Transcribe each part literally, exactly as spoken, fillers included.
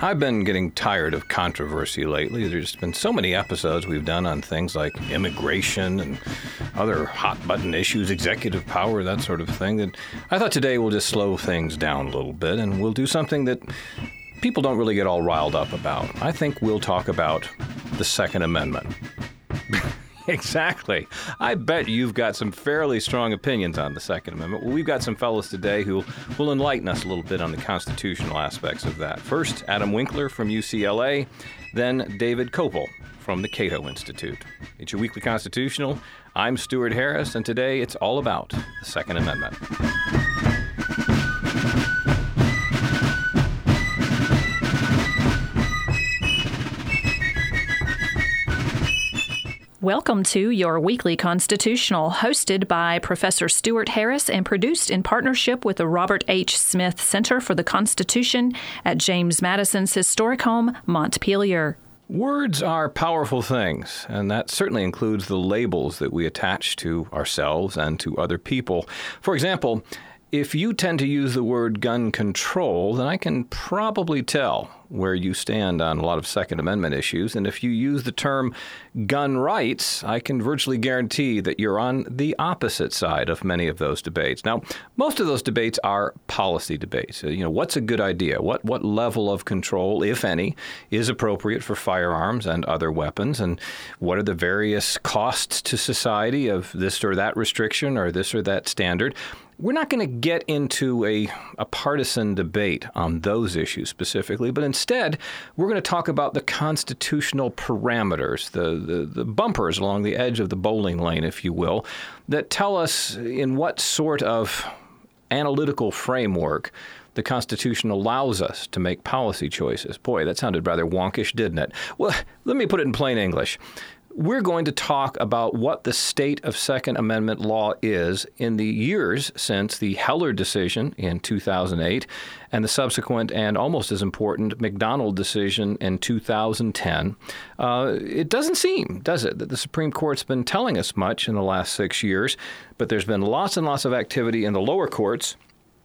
I've been getting tired of controversy lately. There's been so many episodes we've done on things like immigration and other hot-button issues, executive power, that sort of thing, that I thought today we'll just slow things down a little bit and we'll do something that people don't really get all riled up about. I think we'll talk about the Second Amendment. Exactly. I bet you've got some fairly strong opinions on the Second Amendment. Well, we've got some fellows today who will enlighten us a little bit on the constitutional aspects of that. First, Adam Winkler from U C L A, then David Kopel from the Cato Institute. It's your Weekly Constitutional. I'm Stuart Harris, and today it's all about the Second Amendment. Welcome to your Weekly Constitutional, hosted by Professor Stuart Harris and produced in partnership with the Robert H. Smith Center for the Constitution at James Madison's historic home, Montpelier. Words are powerful things, and that certainly includes the labels that we attach to ourselves and to other people. For example, if you tend to use the word gun control, then I can probably tell where you stand on a lot of Second Amendment issues. And if you use the term gun rights, I can virtually guarantee that you're on the opposite side of many of those debates. Now, most of those debates are policy debates. You know, what's a good idea? What what level of control, if any, is appropriate for firearms and other weapons? And what are the various costs to society of this or that restriction or this or that standard? We're not going to get into a, a partisan debate on those issues specifically, but instead, we're going to talk about the constitutional parameters, the, the, the bumpers along the edge of the bowling lane, if you will, that tell us in what sort of analytical framework the Constitution allows us to make policy choices. Boy, that sounded rather wonkish, didn't it? Well, let me put it in plain English. We're going to talk about what the state of Second Amendment law is in the years since the Heller decision in two thousand eight and the subsequent and almost as important McDonald decision in two thousand ten. Uh, it doesn't seem, does it, that the Supreme Court's been telling us much in the last six years, but there's been lots and lots of activity in the lower courts,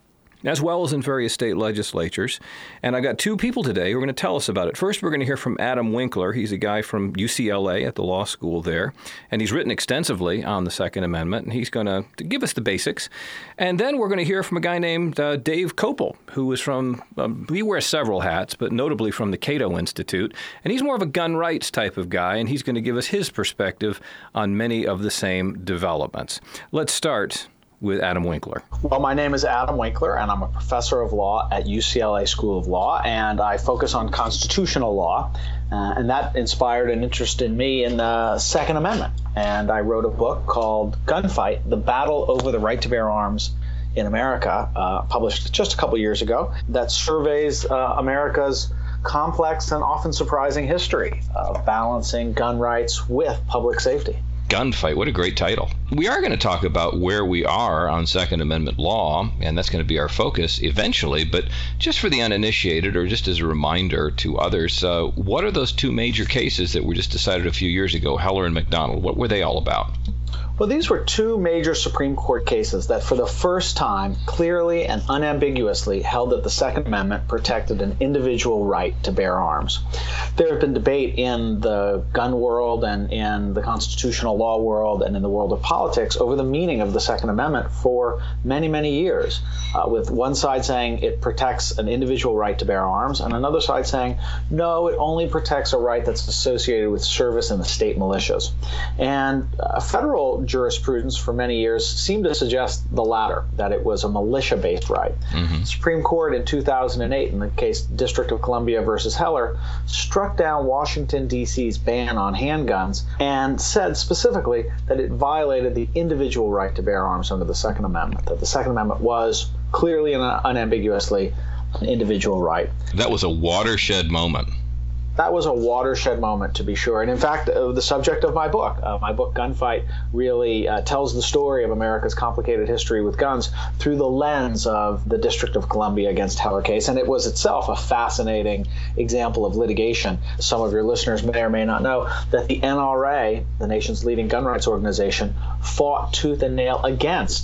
as well as in various state legislatures. And I got two people today who are going to tell us about it. First, we're going to hear from Adam Winkler. He's a guy from U C L A at the law school there, and he's written extensively on the Second Amendment, and he's going to, to give us the basics. And then we're going to hear from a guy named uh, Dave Kopel, who is from, um, he wears several hats, but notably from the Cato Institute, and he's more of a gun rights type of guy, and he's going to give us his perspective on many of the same developments. Let's start with Adam Winkler. Well, my name is Adam Winkler, and I'm a professor of law at U C L A School of Law, and I focus on constitutional law, uh, and that inspired an interest in me in the Second Amendment. And I wrote a book called Gunfight: The Battle Over the Right to Bear Arms in America, uh, published just a couple years ago, that surveys uh, America's complex and often surprising history of balancing gun rights with public safety. Gunfight, what a great title. We are going to talk about where we are on Second Amendment law, and that's going to be our focus eventually, but just for the uninitiated, or just as a reminder to others, uh, what are those two major cases that were just decided a few years ago, Heller and McDonald? What were they all about? Well, these were two major Supreme Court cases that for the first time clearly and unambiguously held that the Second Amendment protected an individual right to bear arms. There have been debate in the gun world and in the constitutional law world and in the world of politics over the meaning of the Second Amendment for many, many years, uh, with one side saying it protects an individual right to bear arms and another side saying, no, it only protects a right that's associated with service in the state militias. And uh, federal jurisprudence for many years seemed to suggest the latter, that it was a militia-based right. Mm-hmm. The Supreme Court in two thousand eight, in the case District of Columbia versus Heller, struck down Washington, D C's ban on handguns and said specifically that it violated the individual right to bear arms under the Second Amendment, that the Second Amendment was clearly and unambiguously an individual right. That was a watershed moment. That was a watershed moment, to be sure. And in fact, uh, the subject of my book, uh, my book Gunfight, really uh, tells the story of America's complicated history with guns through the lens of the District of Columbia against Heller case. And it was itself a fascinating example of litigation. Some of your listeners may or may not know that the N R A, the nation's leading gun rights organization, fought tooth and nail against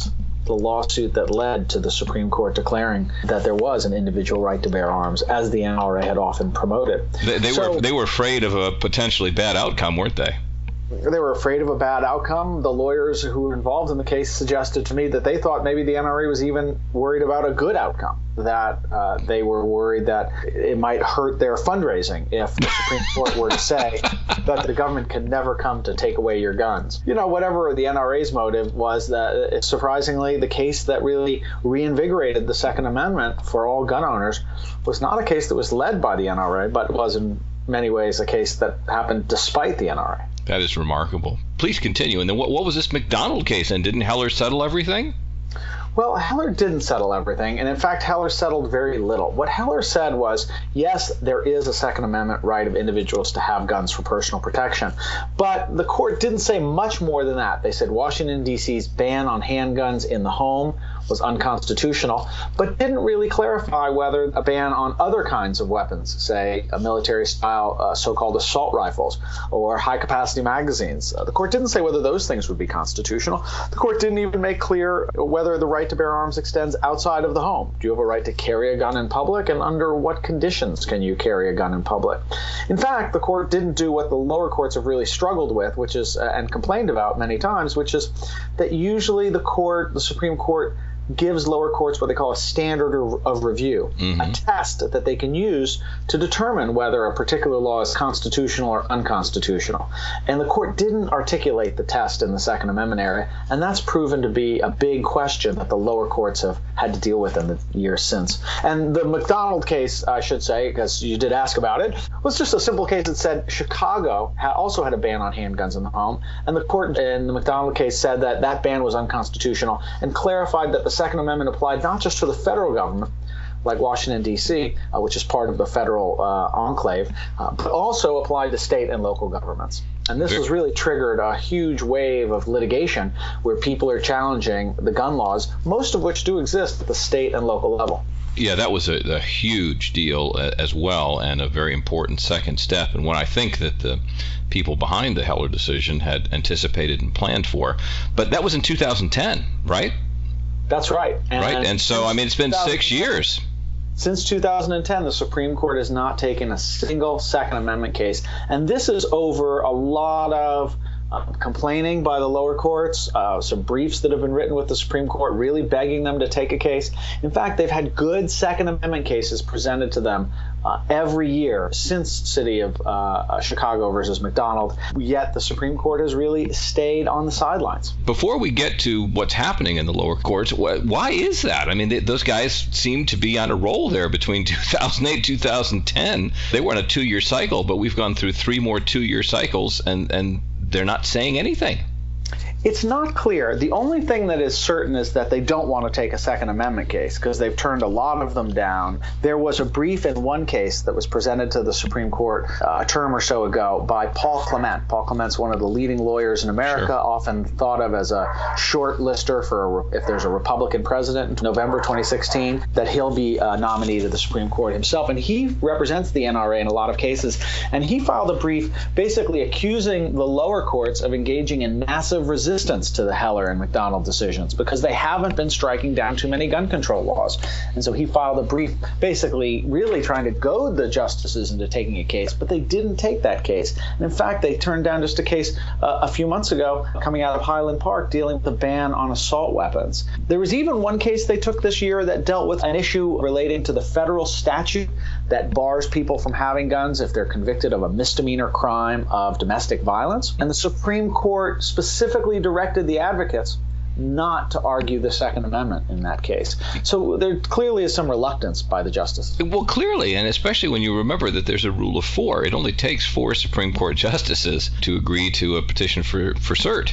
the lawsuit that led to the Supreme Court declaring that there was an individual right to bear arms, as the N R A had often promoted. They, they so, were they were afraid of a potentially bad outcome, weren't they? They were afraid of a bad outcome. The lawyers who were involved in the case suggested to me that they thought maybe the N R A was even worried about a good outcome, that uh, they were worried that it might hurt their fundraising if the Supreme Court were to say that the government can never come to take away your guns. You know, whatever the N R A's motive was, that surprisingly, the case that really reinvigorated the Second Amendment for all gun owners was not a case that was led by the N R A, but was in many ways a case that happened despite the N R A. That is remarkable. Please continue. And then what, what was this McDonald case? And didn't Heller settle everything? Well, Heller didn't settle everything, and in fact, Heller settled very little. What Heller said was, yes, there is a Second Amendment right of individuals to have guns for personal protection, but the court didn't say much more than that. They said Washington, D C's ban on handguns in the home was unconstitutional, but didn't really clarify whether a ban on other kinds of weapons, say a military-style uh, so-called assault rifles or high-capacity magazines. Uh, the court didn't say whether those things would be constitutional. The court didn't even make clear whether the right to bear arms extends outside of the home. Do you have a right to carry a gun in public, and under what conditions can you carry a gun in public? In fact, the court didn't do what the lower courts have really struggled with, which is, uh, and complained about many times, which is that usually the court, the Supreme Court, gives lower courts what they call a standard of review, mm-hmm. a test that they can use to determine whether a particular law is constitutional or unconstitutional. And the court didn't articulate the test in the Second Amendment area, and that's proven to be a big question that the lower courts have had to deal with in the years since. And the McDonald case, I should say, because you did ask about it, was just a simple case that said Chicago had also had a ban on handguns in the home, and the court in the McDonald case said that that ban was unconstitutional and clarified that the Second Amendment applied not just to the federal government, like Washington, D C, uh, which is part of the federal uh, enclave, uh, but also applied to state and local governments. And this has really triggered a huge wave of litigation where people are challenging the gun laws, most of which do exist at the state and local level. Yeah, that was a, a huge deal as well, and a very important second step, and one I think that the people behind the Heller decision had anticipated and planned for. But that was in two thousand ten, right? That's right. And right, and so, I mean, it's been six years. Since two thousand ten, the Supreme Court has not taken a single Second Amendment case. And this is over a lot of uh, complaining by the lower courts, uh, some briefs that have been written with the Supreme Court really begging them to take a case. In fact, they've had good Second Amendment cases presented to them Uh, every year since City of uh, Chicago versus McDonald, yet the Supreme Court has really stayed on the sidelines. Before we get to what's happening in the lower courts, wh- why is that? I mean, they, those guys seem to be on a roll there between two thousand eight, two thousand ten. They were on a two-year cycle, but we've gone through three more two-year cycles, and, and they're not saying anything. It's not clear. The only thing that is certain is that they don't want to take a Second Amendment case because they've turned a lot of them down. There was a brief in one case that was presented to the Supreme Court uh, a term or so ago by Paul Clement. Paul Clement's one of the leading lawyers in America, sure. often thought of as a short lister for a, if there's a Republican president in November twenty sixteen, that he'll be uh, nominated to the Supreme Court himself. And he represents the N R A in a lot of cases. And he filed a brief basically accusing the lower courts of engaging in massive resistance to the Heller and McDonald decisions because they haven't been striking down too many gun control laws. And so he filed a brief basically really trying to goad the justices into taking a case, but they didn't take that case. And in fact, they turned down just a case uh, a few months ago coming out of Highland Park dealing with the ban on assault weapons. There was even one case they took this year that dealt with an issue relating to the federal statute that bars people from having guns if they're convicted of a misdemeanor crime of domestic violence. And the Supreme Court specifically directed the advocates not to argue the Second Amendment in that case. So there clearly is some reluctance by the justices. Well, clearly, and especially when you remember that there's a rule of four. It only takes four Supreme Court justices to agree to a petition for, for cert.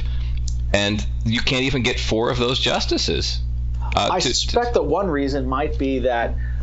And you can't even get four of those justices. Uh, I to, suspect to, that one reason might be that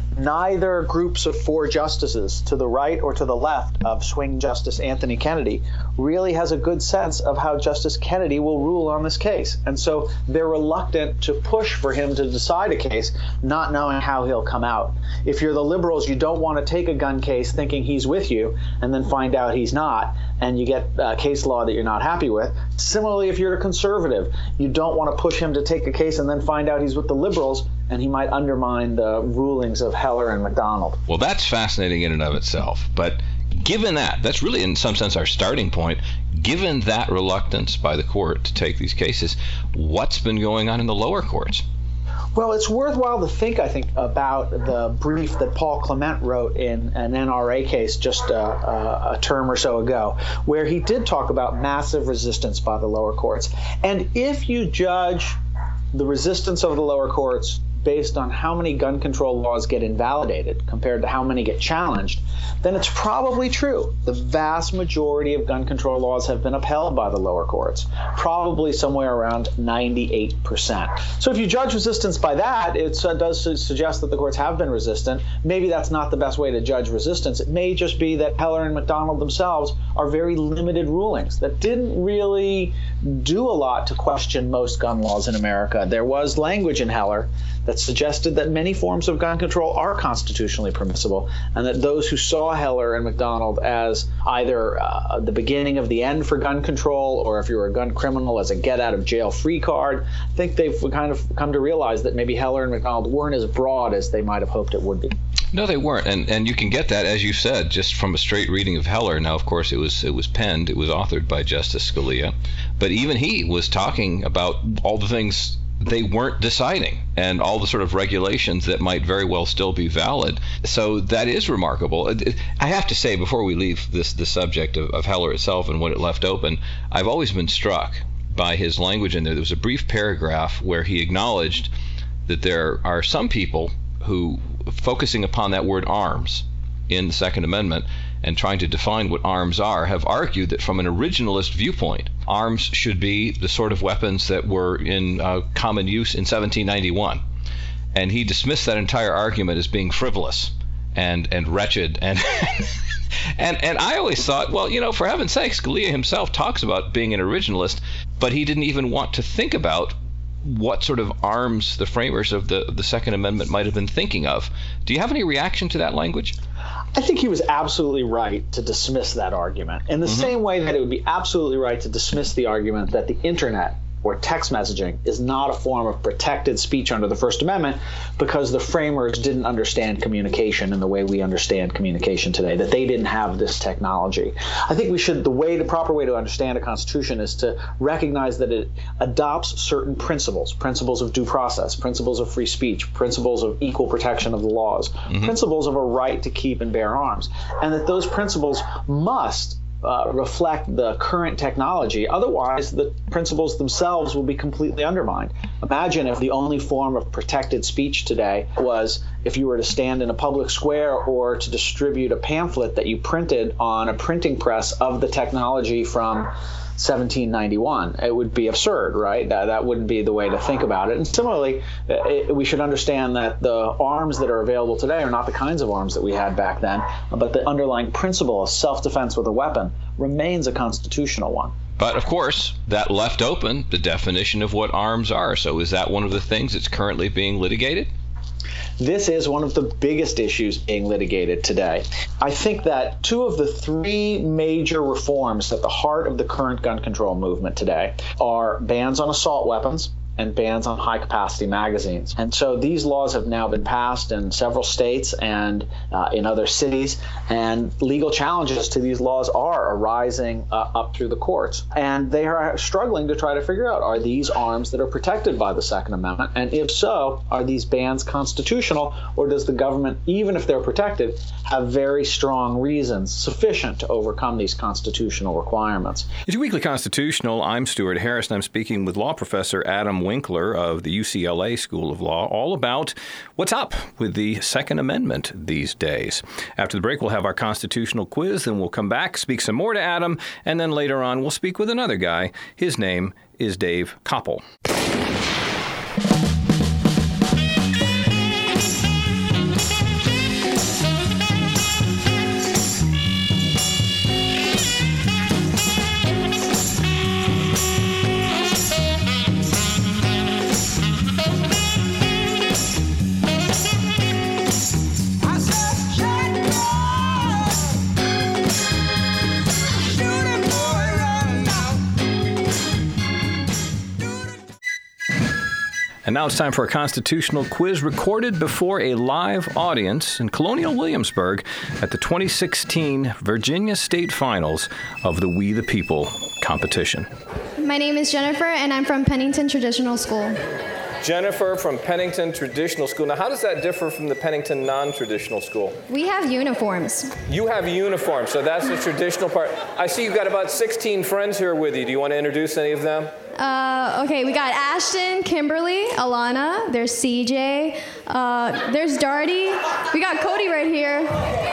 neither groups of four justices, to the right or to the left of swing Justice Anthony Kennedy, really has a good sense of how Justice Kennedy will rule on this case. And so they're reluctant to push for him to decide a case, not knowing how he'll come out. If you're the liberals, you don't want to take a gun case thinking he's with you and then find out he's not, and you get a case law that you're not happy with. Similarly, if you're a conservative, you don't want to push him to take a case and then find out he's with the liberals, and he might undermine the rulings of Heller and McDonald. Well, that's fascinating in and of itself. But given that, that's really in some sense our starting point. Given that reluctance by the court to take these cases, what's been going on in the lower courts? Well, it's worthwhile to think, I think, about the brief that Paul Clement wrote in an N R A case just uh, uh, a term or so ago, where he did talk about massive resistance by the lower courts. And if you judge the resistance of the lower courts based on how many gun control laws get invalidated compared to how many get challenged, then it's probably true. The vast majority of gun control laws have been upheld by the lower courts, probably somewhere around ninety-eight percent. So if you judge resistance by that, it uh, does suggest that the courts have been resistant. Maybe that's not the best way to judge resistance. It may just be that Heller and McDonald themselves are very limited rulings that didn't really do a lot to question most gun laws in America. There was language in Heller that suggested that many forms of gun control are constitutionally permissible, and that those who saw Heller and McDonald as either uh, the beginning of the end for gun control, or if you were a gun criminal, as a get-out-of-jail-free card, I think they've kind of come to realize that maybe Heller and McDonald weren't as broad as they might have hoped it would be. No, they weren't, and and you can get that, as you said, just from a straight reading of Heller. Now, of course, it was it was penned, it was authored by Justice Scalia, but even he was talking about all the things they weren't deciding and all the sort of regulations that might very well still be valid. So that is remarkable. I have to say, before we leave this the subject of, of Heller itself and what it left open, I've always been struck by his language in there. There was a brief paragraph where he acknowledged that there are some people who, focusing upon that word arms in the Second Amendment and trying to define what arms are, have argued that from an originalist viewpoint, arms should be the sort of weapons that were in uh, common use in seventeen ninety-one. And he dismissed that entire argument as being frivolous and, and wretched. And, and and I always thought, well, you know, for heaven's sake, Scalia himself talks about being an originalist, but he didn't even want to think about what sort of arms the framers of the, the Second Amendment might have been thinking of. Do you have any reaction to that language? I think he was absolutely right to dismiss that argument, in the mm-hmm. same way that it would be absolutely right to dismiss the argument that the internet or text messaging is not a form of protected speech under the First Amendment because the framers didn't understand communication in the way we understand communication today, that they didn't have this technology. I think we should, the way, the proper way to understand a constitution is to recognize that it adopts certain principles, principles of due process, principles of free speech, principles of equal protection of the laws, mm-hmm. principles of a right to keep and bear arms, and that those principles must Uh, reflect the current technology. Otherwise, the principles themselves will be completely undermined. Imagine if the only form of protected speech today was if you were to stand in a public square or to distribute a pamphlet that you printed on a printing press of the technology from seventeen ninety-one. It would be absurd, right? That, that wouldn't be the way to think about it. And similarly, it, we should understand that the arms that are available today are not the kinds of arms that we had back then, but the underlying principle of self-defense with a weapon remains a constitutional one. But, of course, that left open the definition of what arms are. So is that one of the things that's currently being litigated? This is one of the biggest issues being litigated today. I think that two of the three major reforms at the heart of the current gun control movement today are bans on assault weapons and bans on high-capacity magazines. And so these laws have now been passed in several states and uh, in other cities, and legal challenges to these laws are arising uh, up through the courts. And they are struggling to try to figure out, are these arms that are protected by the Second Amendment? And if so, are these bans constitutional, or does the government, even if they're protected, have very strong reasons sufficient to overcome these constitutional requirements? It's Weekly Constitutional. I'm Stuart Harris, and I'm speaking with law professor Adam Winkler of the U C L A School of Law, all about what's up with the Second Amendment these days. After the break, we'll have our constitutional quiz, then we'll come back, speak some more to Adam, and then later on we'll speak with another guy. His name is Dave Koppel. And now it's time for a constitutional quiz recorded before a live audience in Colonial Williamsburg at the twenty sixteen Virginia State Finals of the We the People competition. My name is Jennifer, and I'm from Pennington Traditional School. Jennifer from Pennington Traditional School. Now, how does that differ from the Pennington Non-Traditional School? We have uniforms. You have uniforms, so that's the traditional part. I see you've got about sixteen friends here with you. Do you want to introduce any of them? Uh, okay, we got Ashton, Kimberly, Alana, there's C J, uh, there's Darty, we got Cody right here.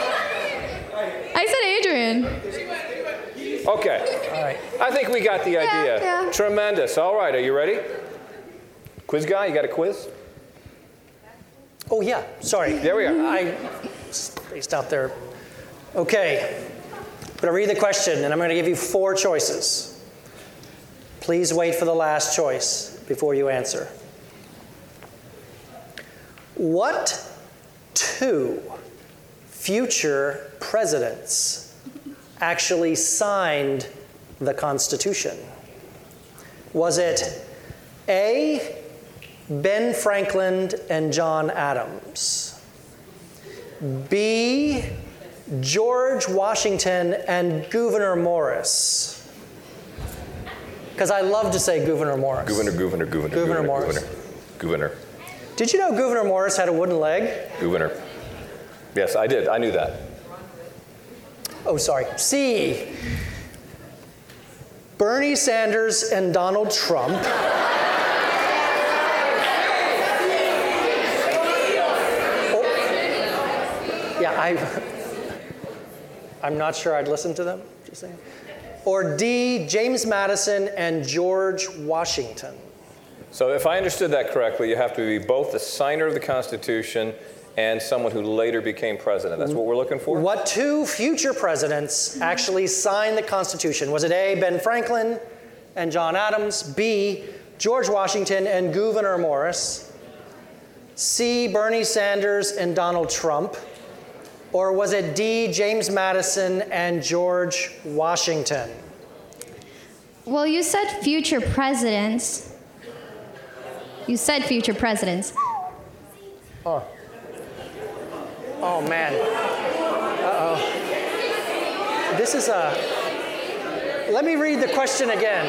I said Adrian. Okay. All right. I think we got the idea. Yeah, yeah. Tremendous. All right, are you ready? Quiz guy, you got a quiz? Oh, yeah, sorry. There we are. I spaced out there. Okay, I'm going to read the question, and I'm going to give you four choices. Please wait for the last choice before you answer. What two future presidents actually signed the Constitution? Was it A, Ben Franklin and John Adams, B, George Washington and Gouverneur Morris? Because I love to say Gouverneur Morris. Gouverneur, Gouverneur, Gouverneur. Gouverneur Morris. Gouverneur. Gouverneur. Did you know Gouverneur Morris had a wooden leg? Gouverneur. Yes, I did. I knew that. Oh, sorry. C, Bernie Sanders and Donald Trump. Yeah, I, I'm not sure I'd listen to them, just saying. Or D, James Madison and George Washington. So if I understood that correctly, you have to be both the signer of the Constitution and someone who later became president. That's what we're looking for? What two future presidents actually signed the Constitution? Was it A, Ben Franklin and John Adams, B, George Washington and Gouverneur Morris, C, Bernie Sanders and Donald Trump, or was it D, James Madison and George Washington? Well, you said future presidents. You said future presidents. Oh. Oh, man. Uh-oh. This is a... Let me read the question again.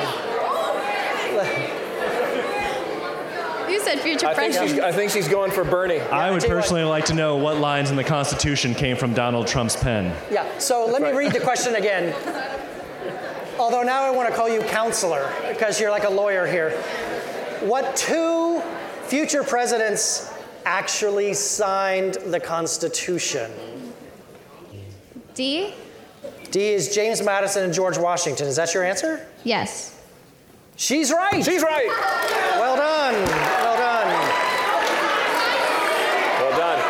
You said future I think, president. she's, I think she's going for Bernie. I would personally like to know what lines in the Constitution came from Donald Trump's pen. Yeah, so let me read the question again. Although now I want to call you counselor, because you're like a lawyer here. What two future presidents actually signed the Constitution? D? D is James Madison and George Washington. Is that your answer? Yes. She's right. She's right. Well done. Well done. Well done.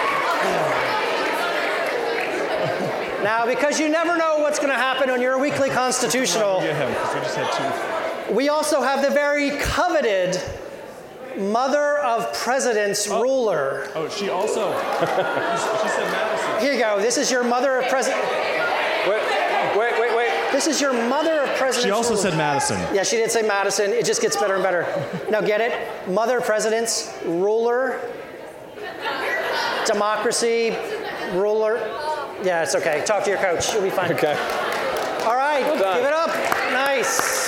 Now, because you never know what's going to happen on your weekly constitutional, Get him, because we just had two. we also have the very coveted Mother of Presidents oh. ruler. Oh, she also, she said Madison. Here you go. This is your Mother of President. Wait, wait, wait, wait. This is your Mother of Presidents. She also ruler. said Madison. Yeah, she did say Madison. It just gets better and better. Now get it? Mother of Presidents, ruler, democracy, ruler. Yeah, it's okay. Talk to your coach. You'll be fine. Okay. All right, Well done. give it up. Nice.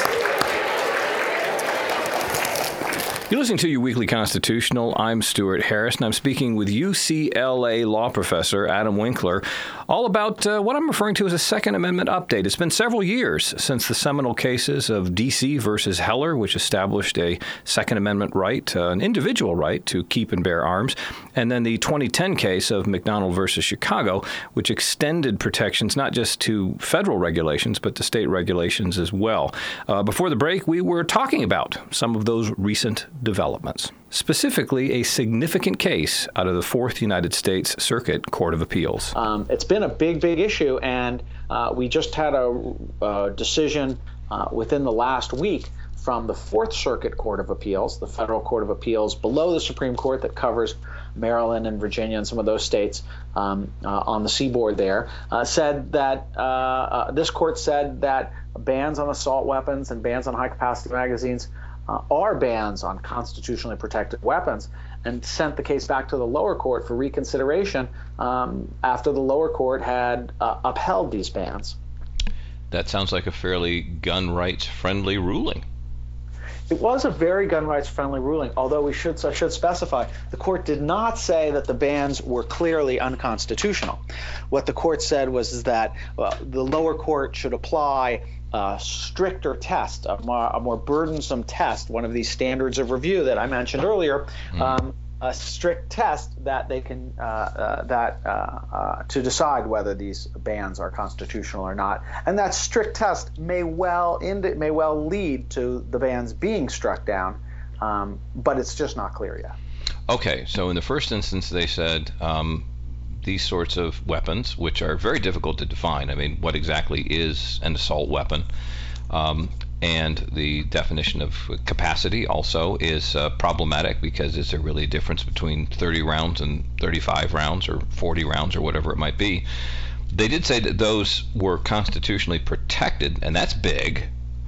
You're listening to your Weekly Constitutional. I'm Stuart Harris, and I'm speaking with U C L A law professor Adam Winkler all about uh, what I'm referring to as a Second Amendment update. It's been several years since the seminal cases of D C versus Heller, which established a Second Amendment right, uh, an individual right to keep and bear arms, and then the twenty ten case of McDonald versus Chicago, which extended protections not just to federal regulations, but to state regulations as well. Uh, before the break, we were talking about some of those recent developments, specifically a significant case out of the Fourth United States Circuit Court of Appeals. Um, it's been a big, big issue, and uh, we just had a, a decision uh, within the last week from the Fourth Circuit Court of Appeals, the federal court of appeals below the Supreme Court that covers Maryland and Virginia and some of those states um, uh, on the seaboard there, uh, said that uh, uh, this court said that bans on assault weapons and bans on high-capacity magazines uh, are bans on constitutionally protected weapons, and sent the case back to the lower court for reconsideration um, after the lower court had uh, upheld these bans. That sounds like a fairly gun rights friendly ruling. It was a very gun rights friendly ruling, although we should I should specify the court did not say that the bans were clearly unconstitutional. What the court said was is that well, the lower court should apply a stricter test, a more, a more burdensome test, one of these standards of review that I mentioned earlier, mm. um, a strict test that they can uh, uh, that uh, uh, to decide whether these bans are constitutional or not, and that strict test may well ind- may well lead to the bans being struck down, um, but it's just not clear yet. Okay, so in the first instance, they said um, these sorts of weapons, which are very difficult to define. I mean, what exactly is an assault weapon? Um, And the definition of capacity also is uh, problematic, because is there really a difference between thirty rounds and thirty-five rounds or forty rounds or whatever it might be? They did say that those were constitutionally protected, and that's big,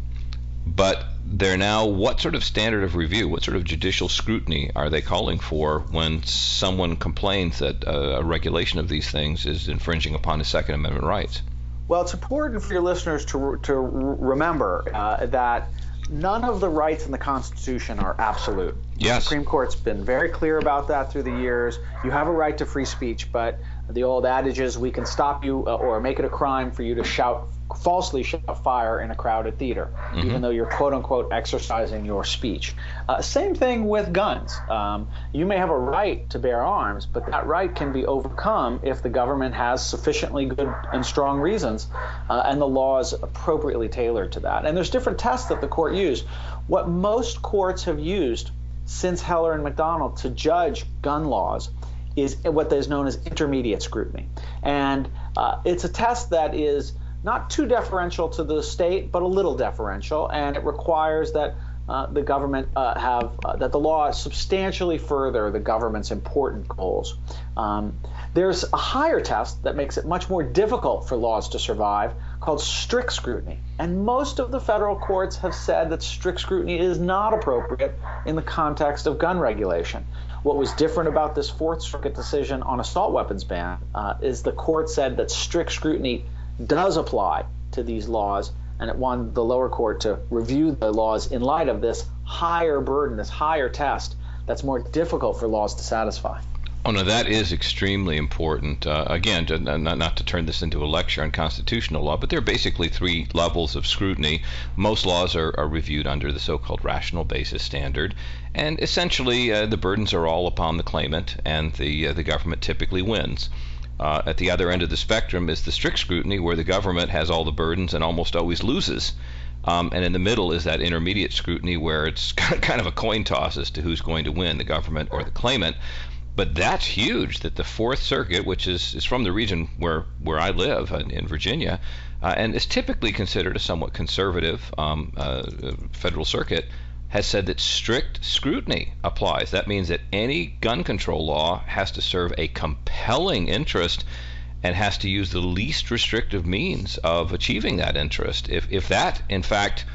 but they're now, what sort of standard of review, what sort of judicial scrutiny are they calling for when someone complains that uh, a regulation of these things is infringing upon his Second Amendment rights? Well, it's important for your listeners to to remember uh, that none of the rights in the Constitution are absolute. Yes. The Supreme Court's been very clear about that through the years. You have a right to free speech, but the old adage is we can stop you uh, or make it a crime for you to shout, falsely shout fire in a crowded theater, mm-hmm. even though you're quote-unquote exercising your speech. Uh, same thing with guns. Um, you may have a right to bear arms, but that right can be overcome if the government has sufficiently good and strong reasons, uh, and the law is appropriately tailored to that. And there's different tests that the court used. What most courts have used since Heller and McDonald to judge gun laws is what is known as intermediate scrutiny. And uh, it's a test that is not too deferential to the state, but a little deferential, and it requires that uh, the government uh, have uh, that the law substantially further the government's important goals. Um, there's a higher test that makes it much more difficult for laws to survive, called strict scrutiny. And most of the federal courts have said that strict scrutiny is not appropriate in the context of gun regulation. What was different about this Fourth Circuit decision on assault weapons ban uh, is the court said that strict scrutiny does apply to these laws, and it wanted the lower court to review the laws in light of this higher burden, this higher test that's more difficult for laws to satisfy. Oh, no, that is extremely important. Uh, again, to, not, not to turn this into a lecture on constitutional law, but there are basically three levels of scrutiny. Most laws are, are reviewed under the so-called rational basis standard, and essentially uh, the burdens are all upon the claimant, and the, uh, the government typically wins. Uh, at the other end of the spectrum is the strict scrutiny, where the government has all the burdens and almost always loses. Um, and in the middle is that intermediate scrutiny, where it's kind of a coin toss as to who's going to win, the government or the claimant. But that's huge that the Fourth Circuit, which is, is from the region where, where I live in, in Virginia, uh, and is typically considered a somewhat conservative um, uh, federal circuit, has said that strict scrutiny applies. That means that any gun control law has to serve a compelling interest and has to use the least restrictive means of achieving that interest. If, if that, in fact,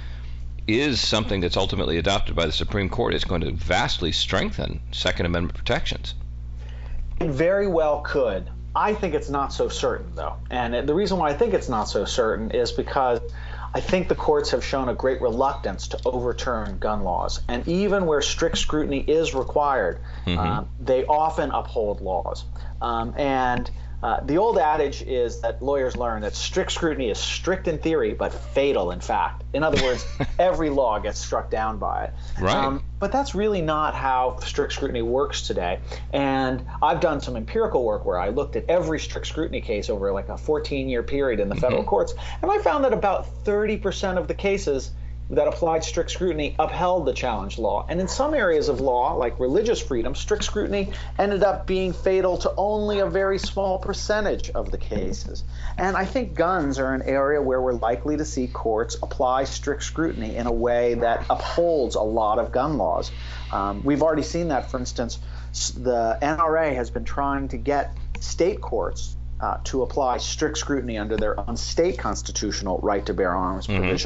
is something that's ultimately adopted by the Supreme Court, it's going to vastly strengthen Second Amendment protections. It very well could. I think it's not so certain, though. And the reason why I think it's not so certain is because I think the courts have shown a great reluctance to overturn gun laws. And even where strict scrutiny is required, mm-hmm. uh, they often uphold laws. Um, and uh, the old adage is that lawyers learn that strict scrutiny is strict in theory, but fatal in fact. In other words, every law gets struck down by it. Right. Um, but that's really not how strict scrutiny works today. And I've done some empirical work where I looked at every strict scrutiny case over like a fourteen-year period in the federal mm-hmm. courts, and I found that about thirty percent of the cases that applied strict scrutiny upheld the challenged law. And in some areas of law, like religious freedom, strict scrutiny ended up being fatal to only a very small percentage of the cases. And I think guns are an area where we're likely to see courts apply strict scrutiny in a way that upholds a lot of gun laws. Um, we've already seen that, for instance, the N R A has been trying to get state courts uh, to apply strict scrutiny under their own state constitutional right to bear arms mm-hmm. provisions.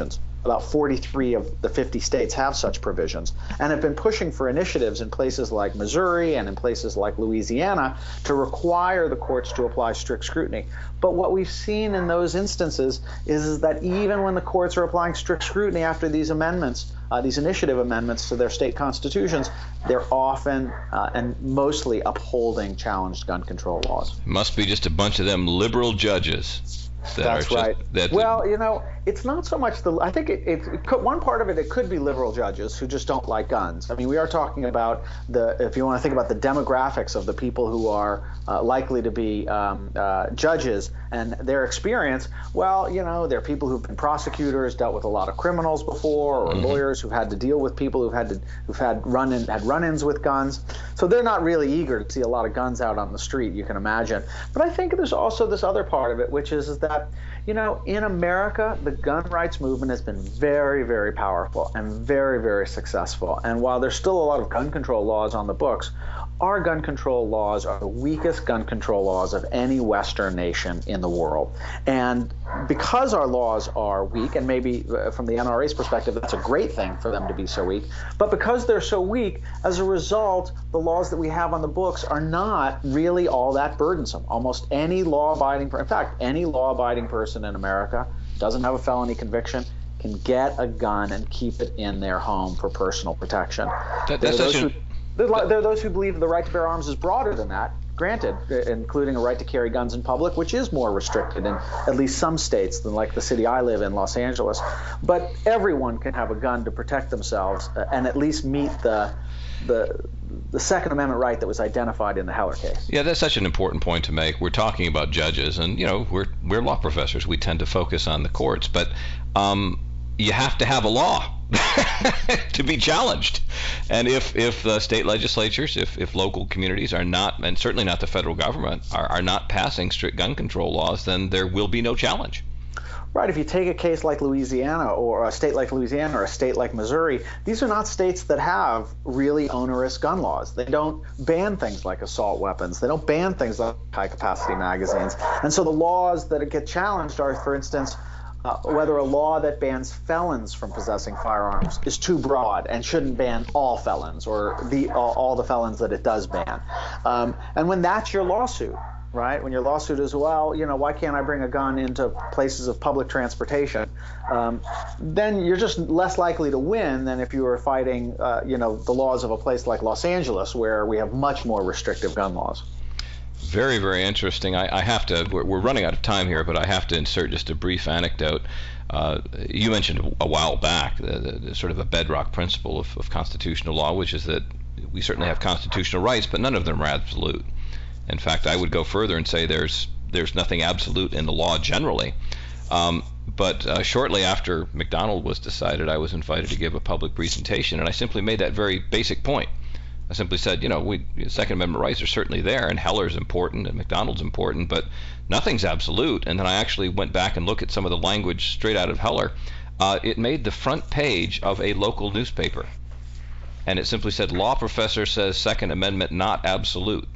About forty-three of the fifty states have such provisions and have been pushing for initiatives in places like Missouri and in places like Louisiana to require the courts to apply strict scrutiny. But what we've seen in those instances is, is that even when the courts are applying strict scrutiny after these amendments, uh, these initiative amendments to their state constitutions, they're often uh, and mostly upholding challenged gun control laws. Must be just a bunch of them liberal judges. That That's are right. Just, that well, you know, it's not so much the. I think it, it, it could, one part of it, it could be liberal judges who just don't like guns. I mean, we are talking about the. If you want to think about the demographics of the people who are uh, likely to be um, uh, judges and their experience, well, you know, they're people who've been prosecutors, dealt with a lot of criminals before, or mm-hmm. lawyers who've had to deal with people who've had to who've had run in had run-ins with guns. So they're not really eager to see a lot of guns out on the street. You can imagine. But I think there's also this other part of it, which is, is that. You know, in America, the gun rights movement has been very, very powerful and very, very successful. And while there's still a lot of gun control laws on the books, our gun control laws are the weakest gun control laws of any Western nation in the world. And because our laws are weak, and maybe from the N R A's perspective, that's a great thing for them to be so weak, but because they're so weak, as a result, the laws that we have on the books are not really all that burdensome. Almost any law-abiding, in fact, any law-abiding person in America doesn't have a felony conviction, can get a gun and keep it in their home for personal protection. That, that's such who, there are those who believe the right to bear arms is broader than that, granted, including a right to carry guns in public, which is more restricted in at least some states than like the city I live in, Los Angeles. But everyone can have a gun to protect themselves uh, and at least meet the the the Second Amendment right that was identified in the Heller case. Yeah, that's such an important point to make. We're talking about judges, and you know, we're we're law professors. We tend to focus on the courts, but um, you have to have a law to be challenged. And if if uh, state legislatures, if, if local communities are not, and certainly not the federal government, are, are not passing strict gun control laws, then there will be no challenge. Right. If you take a case like Louisiana or a state like Louisiana or a state like Missouri, these are not states that have really onerous gun laws. They don't ban things like assault weapons. They don't ban things like high-capacity magazines. And so the laws that get challenged are, for instance, Uh, whether a law that bans felons from possessing firearms is too broad and shouldn't ban all felons or the all, all the felons that it does ban. Um, and when that's your lawsuit, right, when your lawsuit is, well, you know, why can't I bring a gun into places of public transportation, um, then you're just less likely to win than if you were fighting, uh, you know, the laws of a place like Los Angeles, where we have much more restrictive gun laws. Very, very interesting. I, I have to, we're, we're running out of time here, but I have to insert just a brief anecdote. Uh, you mentioned a while back the, the, the sort of a bedrock principle of, of constitutional law, which is that we certainly have constitutional rights, but none of them are absolute. In fact, I would go further and say there's there's nothing absolute in the law generally. Um, but uh, shortly after McDonald was decided, I was invited to give a public presentation, and I simply made that very basic point. I simply said, you know, we, Second Amendment rights are certainly there, and Heller's important, and McDonald's important, but nothing's absolute. And then I actually went back and looked at some of the language straight out of Heller. Uh, it made the front page of a local newspaper, and it simply said, law professor says Second Amendment not absolute,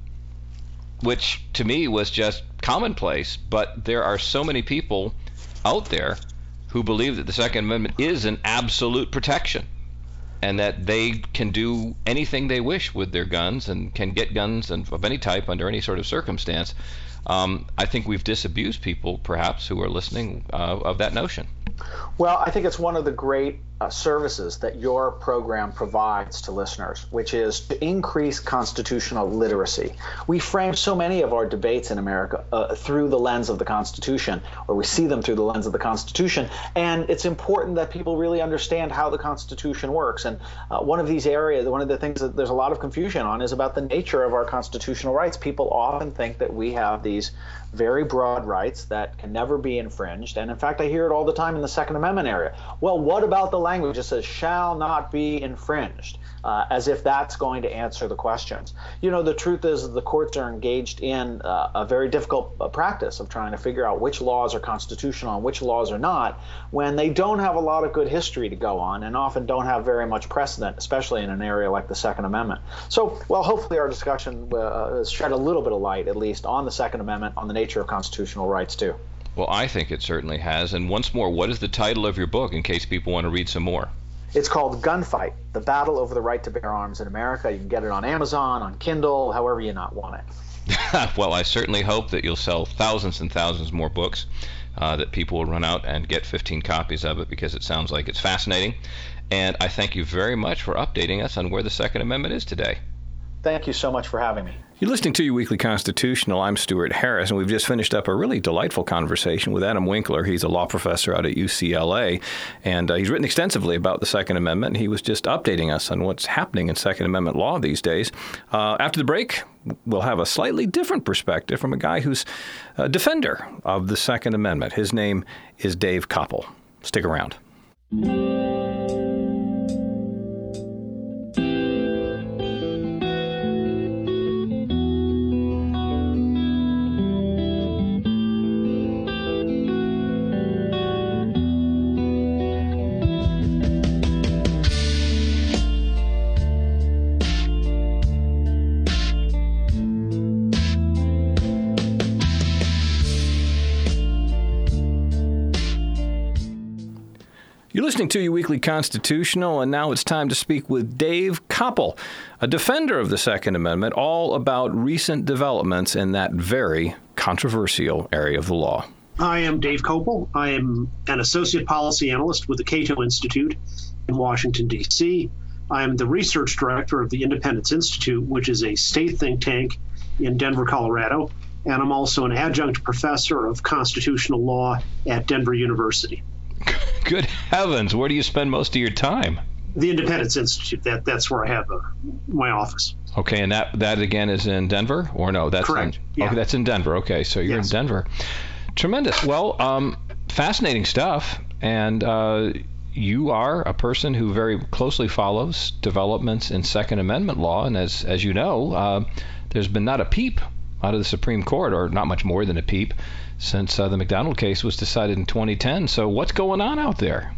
which to me was just commonplace. But there are so many people out there who believe that the Second Amendment is an absolute protection, and that they can do anything they wish with their guns and can get guns of any type under any sort of circumstance. Um, I think we've disabused people, perhaps, who are listening uh, of that notion. Well, I think it's one of the great uh, services that your program provides to listeners, which is to increase constitutional literacy. We frame so many of our debates in America uh, through the lens of the Constitution, or we see them through the lens of the Constitution, and it's important that people really understand how the Constitution works. And uh, one of these areas, one of the things that there's a lot of confusion on is about the nature of our constitutional rights. People often think that we have these very broad rights that can never be infringed. And in fact, I hear it all the time in the Second Amendment area. Well, what about the language that says shall not be infringed? Uh, as if that's going to answer the questions. You know, the truth is that the courts are engaged in uh, a very difficult uh, practice of trying to figure out which laws are constitutional and which laws are not, when they don't have a lot of good history to go on and often don't have very much precedent, especially in an area like the Second Amendment. So, well, hopefully our discussion uh, has shed a little bit of light, at least, on the Second Amendment, on the nature of constitutional rights, too. Well, I think it certainly has. And once more, what is the title of your book in case people want to read some more? It's called Gunfight, The Battle Over the Right to Bear Arms in America. You can get it on Amazon, on Kindle, however you not want it. Well, I certainly hope that you'll sell thousands and thousands more books, uh, that people will run out and get fifteen copies of it, because it sounds like it's fascinating. And I thank you very much for updating us on where the Second Amendment is today. Thank you so much for having me. You're listening to Your Weekly Constitutional. I'm Stuart Harris, and we've just finished up a really delightful conversation with Adam Winkler. He's a law professor out at U C L A, and uh, he's written extensively about the Second Amendment. He was just updating us on what's happening in Second Amendment law these days. Uh, after the break, we'll have a slightly different perspective from a guy who's a defender of the Second Amendment. His name is Dave Koppel. Stick around. You're listening to Your Weekly Constitutional, and now it's time to speak with Dave Koppel, a defender of the Second Amendment, all about recent developments in that very controversial area of the law. I am Dave Koppel. I am an associate policy analyst with the Cato Institute in Washington, D C I am the research director of the Independence Institute, which is a state think tank in Denver, Colorado, and I'm also an adjunct professor of constitutional law at Denver University. Good heavens, where do you spend most of your time? The Independence Institute. That that's where I have uh, my office. Okay, and that that again is in Denver, or no? That's correct. In, yeah. Okay, that's in Denver. Okay, so you're yes. in Denver. Tremendous. Well, um, fascinating stuff, and uh, you are a person who very closely follows developments in Second Amendment law, and as as you know, uh, there's been not a peep out of the Supreme Court, or not much more than a peep, since uh, the McDonald case was decided in twenty ten. So what's going on out there?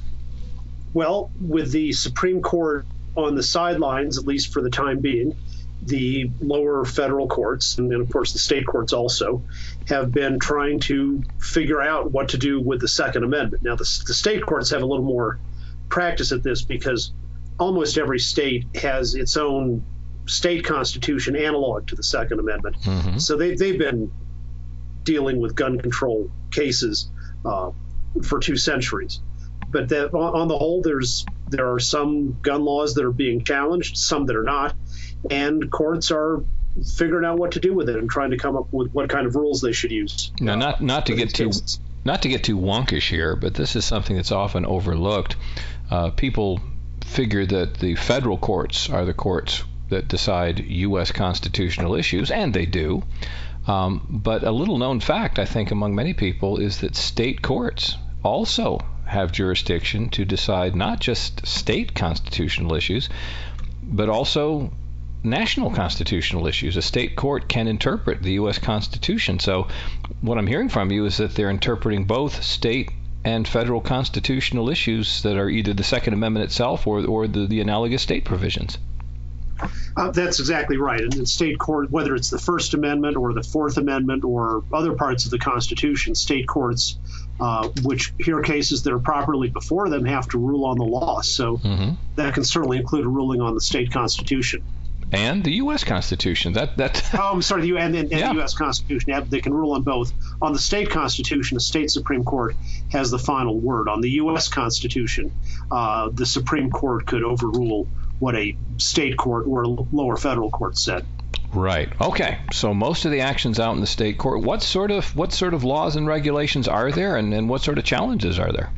Well, with the Supreme Court on the sidelines, at least for the time being, the lower federal courts, and then of course the state courts also, have been trying to figure out what to do with the Second Amendment. Now, the, the state courts have a little more practice at this because almost every state has its own state constitution analog to the Second Amendment. Mm-hmm. So they, they've been dealing with gun control cases uh, for two centuries. But that, on the whole, there's there are some gun laws that are being challenged, some that are not, and courts are figuring out what to do with it and trying to come up with what kind of rules they should use. Now, not not to get too not to get too wonkish here, but this is something that's often overlooked. Uh, people figure that the federal courts are the courts that decide U S constitutional issues, and they do. Um, but a little known fact, I think, among many people is that state courts also have jurisdiction to decide not just state constitutional issues, but also national constitutional issues. A state court can interpret the U S Constitution. So what I'm hearing from you is that they're interpreting both state and federal constitutional issues that are either the Second Amendment itself or, or the, the analogous state provisions. Uh, that's exactly right. And in state court, whether it's the First Amendment or the Fourth Amendment or other parts of the Constitution, state courts, uh, which hear cases that are properly before them, have to rule on the law. So mm-hmm. that can certainly include a ruling on the state constitution. And the U S Constitution. That that. oh, I'm sorry. The, and, and, and yeah. the U S Constitution. Yeah, they can rule on both. On the state constitution, the state Supreme Court has the final word. On the U S Constitution, uh, the Supreme Court could overrule what a state court or lower federal court said. Right. Okay. So most of the actions out in the state court. What sort of what sort of laws and regulations are there, and, and what sort of challenges are there?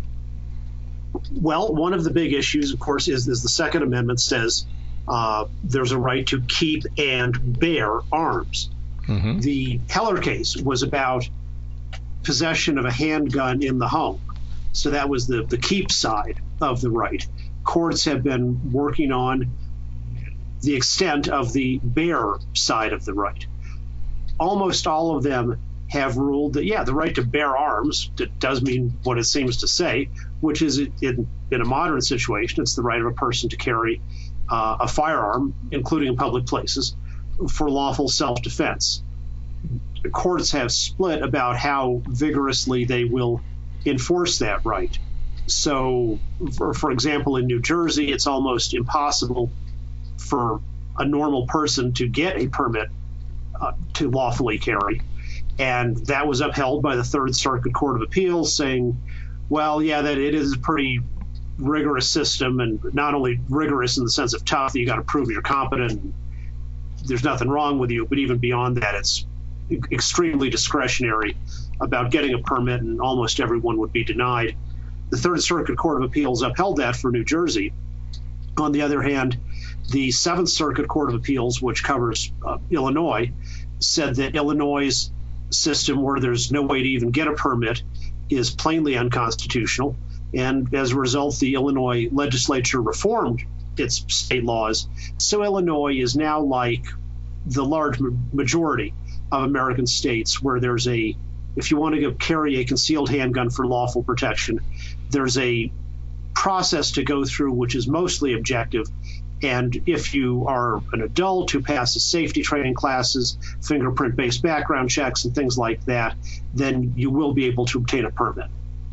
Well, one of the big issues, of course, is, is the Second Amendment says uh, there's a right to keep and bear arms. Mm-hmm. The Heller case was about possession of a handgun in the home. So that was the, the keep side of the right. Courts have been working on the extent of the bear side of the right. Almost all of them have ruled that, yeah, the right to bear arms, that does mean what it seems to say, which is in, in a modern situation, it's the right of a person to carry uh, a firearm, including in public places, for lawful self-defense. courts have split about how vigorously they will enforce that right. So, for, for example, in New Jersey, it's almost impossible for a normal person to get a permit uh, to lawfully carry. And that was upheld by the Third Circuit Court of Appeals, saying, well, yeah, that it is a pretty rigorous system, and not only rigorous in the sense of tough, that you got to prove you're competent, and there's nothing wrong with you, but even beyond that, it's extremely discretionary about getting a permit, and almost everyone would be denied. The Third Circuit Court of Appeals upheld that for New Jersey. On the other hand, the Seventh Circuit Court of Appeals, which covers uh, Illinois, said that Illinois' system, where there's no way to even get a permit, is plainly unconstitutional. And as a result, the Illinois legislature reformed its state laws. So Illinois is now like the large majority of American states, where there's a, if you want to go carry a concealed handgun for lawful protection, there's a process to go through which is mostly objective. And if you are an adult who passes safety training classes, fingerprint-based background checks, and things like that, then you will be able to obtain a permit.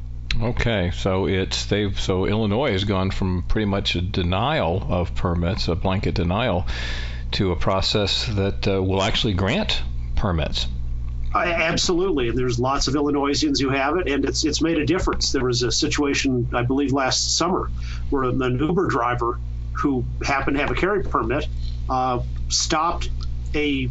Okay, so it's they've so Illinois has gone from pretty much a denial of permits, a blanket denial, to a process that uh, will actually grant permits. Uh, absolutely, and there's lots of Illinoisans who have it, and it's it's made a difference. There was a situation, I believe, last summer where an Uber driver who happened to have a carry permit uh, stopped a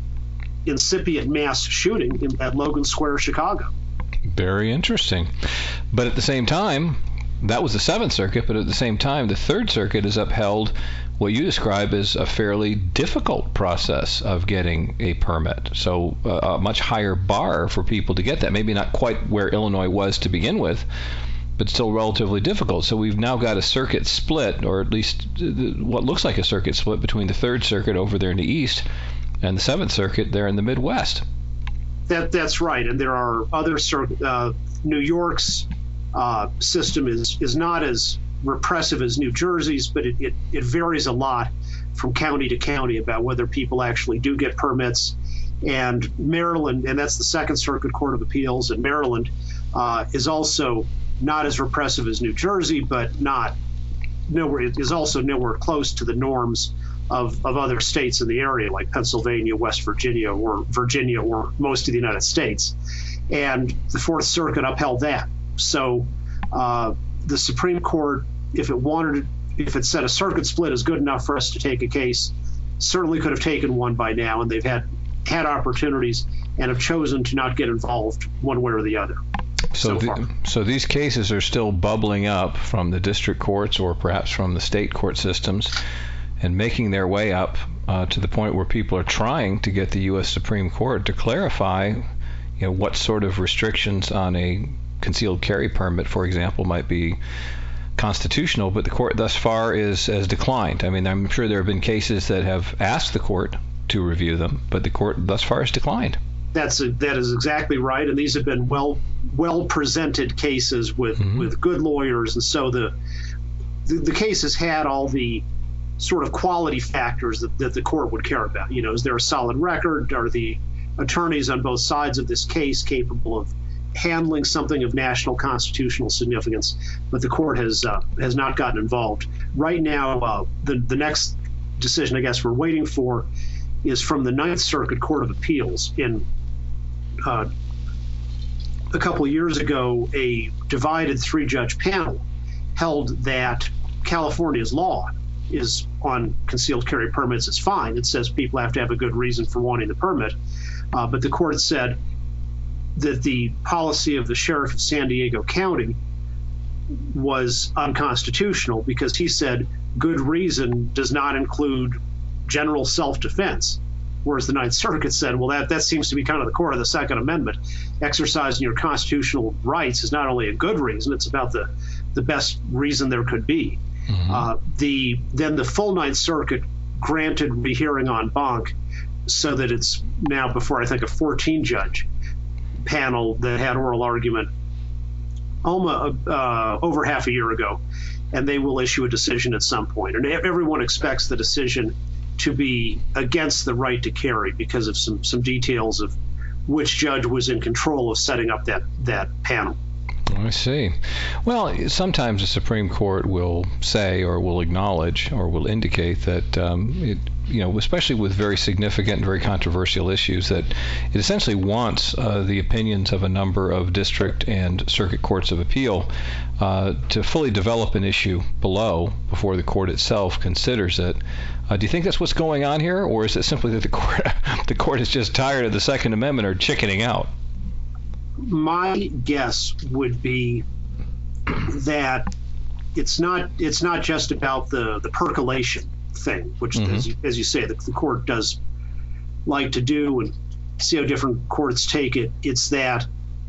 incipient mass shooting in, at Logan Square, Chicago. Very interesting. But at the same time, that was the Seventh Circuit, but at the same time, the Third Circuit has upheld what you describe as a fairly difficult process of getting a permit. So uh, a much higher bar for people to get that. Maybe not quite where Illinois was to begin with, but still relatively difficult. So we've now got a circuit split, or at least what looks like a circuit split between the Third Circuit over there in the East and the Seventh Circuit there in the Midwest. That that's right, and there are other circuit. Uh, New York's uh, system is is not as repressive as New Jersey's, but it, it it varies a lot from county to county about whether people actually do get permits. And Maryland, and that's the Second Circuit Court of Appeals in Maryland, uh, is also not as repressive as New Jersey, but not nowhere is also nowhere close to the norms of, of other states in the area, like Pennsylvania, West Virginia, or Virginia, or most of the United States. And the Fourth Circuit upheld that. So uh, the Supreme Court, if it wanted, if it said a circuit split is good enough for us to take a case, certainly could have taken one by now, and they've had had opportunities and have chosen to not get involved one way or the other. So, So, the, so these cases are still bubbling up from the district courts or perhaps from the state court systems and making their way up uh, to the point where people are trying to get the U S Supreme Court to clarify, you know, what sort of restrictions on a concealed carry permit, for example, might be constitutional, but the court thus far is has declined. I mean, I'm sure there have been cases that have asked the court to review them, but the court thus far has declined. That's a, that is exactly right, and these have been well well presented cases with, mm-hmm. with good lawyers, and so the, the the case has had all the sort of quality factors that, that the court would care about. You know, is there a solid record? Are the attorneys on both sides of this case capable of handling something of national constitutional significance? But the court has uh, has not gotten involved. Right now, uh, the the next decision, I guess, we're waiting for is from the Ninth Circuit Court of Appeals. In uh, a couple of years ago, a divided three-judge panel held that California's law is on concealed carry permits is fine. It says people have to have a good reason for wanting the permit. Uh, but the court said that the policy of the sheriff of San Diego County was unconstitutional because he said good reason does not include general self-defense. Whereas the Ninth Circuit said, well, that, that seems to be kind of the core of the Second Amendment. Exercising your constitutional rights is not only a good reason, it's about the, the best reason there could be. Mm-hmm. Uh, the then the full Ninth Circuit granted rehearing en banc so that it's now before, I think, a fourteen-judge panel that had oral argument almost, uh, over half a year ago, and they will issue a decision at some point. And everyone expects the decision to be against the right to carry because of some, some details of which judge was in control of setting up that, that panel. I see. Well, sometimes the Supreme Court will say or will acknowledge or will indicate that, um, it, you know, especially with very significant and very controversial issues, that it essentially wants uh, the opinions of a number of district and circuit courts of appeal uh, to fully develop an issue below before the court itself considers it. Uh, do you think that's what's going on here, or is it simply that the court, the court is just tired of the Second Amendment or chickening out? My guess would be that it's not it's not just about the, the percolation thing, which, mm-hmm. as, you, as you say, the, the court does like to do and see how different courts take it. It's that,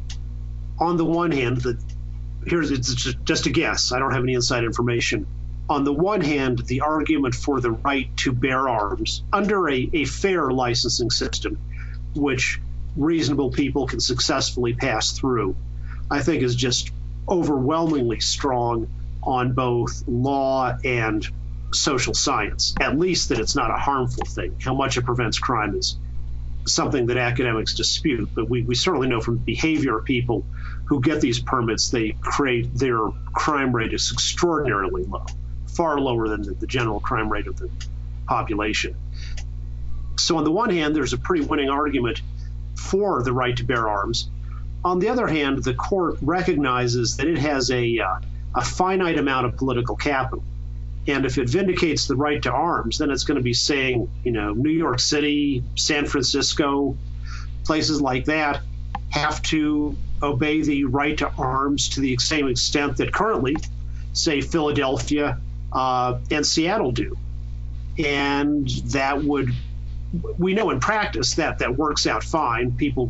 on the one hand, that here's it's just a guess. I don't have any inside information. On the one hand, the argument for the right to bear arms under a, a fair licensing system, which reasonable people can successfully pass through, I think is just overwhelmingly strong on both law and social science, at least that it's not a harmful thing. How much it prevents crime is something that academics dispute, but we, we certainly know from the behavior of people who get these permits, they create their crime rate is extraordinarily low, far lower than the, the general crime rate of the population. So on the one hand, there's a pretty winning argument for the right to bear arms. On the other hand, the court recognizes that it has a, uh, a finite amount of political capital. And if it vindicates the right to arms, then it's going to be saying, you know, New York City, San Francisco, places like that have to obey the right to arms to the same extent that currently, say, Philadelphia uh, and Seattle do. And that would we know in practice that that works out fine. People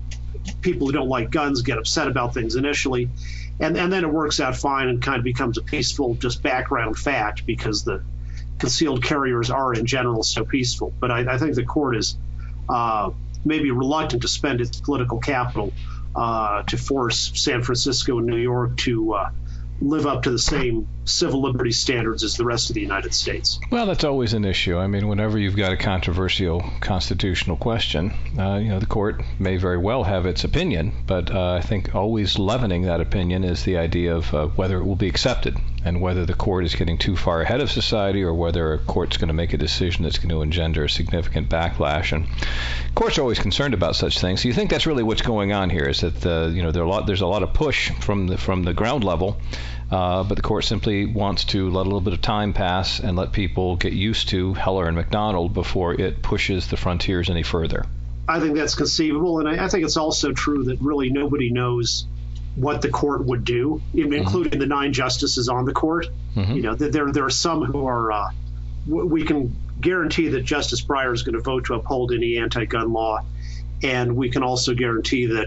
people who don't like guns get upset about things initially, and, and then it works out fine and kind of becomes a peaceful just background fact because the concealed carriers are in general so peaceful. But I, I think the court is uh, maybe reluctant to spend its political capital uh, to force San Francisco and New York to uh, live up to the same civil liberties standards as the rest of the United States. Well, that's always an issue. I mean, whenever you've got a controversial constitutional question, uh, you know, the court may very well have its opinion, but uh, I think always leavening that opinion is the idea of uh, whether it will be accepted and whether the court is getting too far ahead of society or whether a court's going to make a decision that's going to engender a significant backlash. And courts are always concerned about such things. So you think that's really what's going on here, is that the, you know, there are a lot, there's a lot of push from the from the ground level, uh, but the court simply wants to let a little bit of time pass and let people get used to Heller and McDonald before it pushes the frontiers any further. I think that's conceivable, and I, I think it's also true that really nobody knows what the court would do, including mm-hmm. the nine justices on the court. Mm-hmm. You know, there there are some who are. Uh, we can guarantee that Justice Breyer is going to vote to uphold any anti-gun law, and we can also guarantee that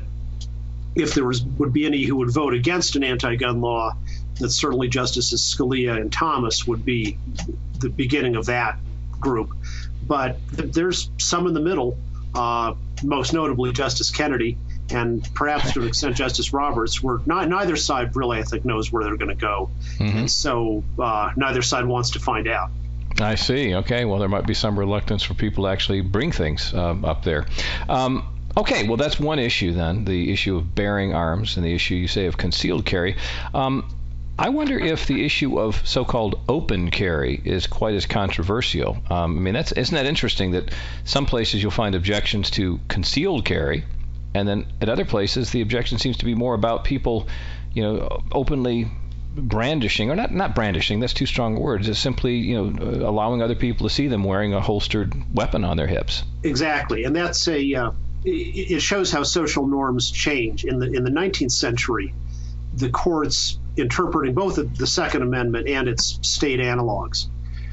if there was would be any who would vote against an anti-gun law, that certainly Justices Scalia and Thomas would be the beginning of that group. But th- there's some in the middle, uh, most notably Justice Kennedy, and perhaps to an extent Justice Roberts, where not, neither side really, I think, knows where they're going to go. Mm-hmm. And so uh, neither side wants to find out. I see. Okay. Well, there might be some reluctance for people to actually bring things um, up there. Um, okay. Well, that's one issue then, the issue of bearing arms and the issue, you say, of concealed carry. Um, I wonder if the issue of so-called open carry is quite as controversial. Um, I mean, that's isn't that interesting that some places you'll find objections to concealed carry, and then at other places, the objection seems to be more about people, you know, openly brandishing, or not not brandishing, that's too strong a word, just simply, you know, allowing other people to see them wearing a holstered weapon on their hips. Exactly. And that's a, uh, it shows how social norms change. In the in the nineteenth century, the courts interpreting both the Second Amendment and its state analogs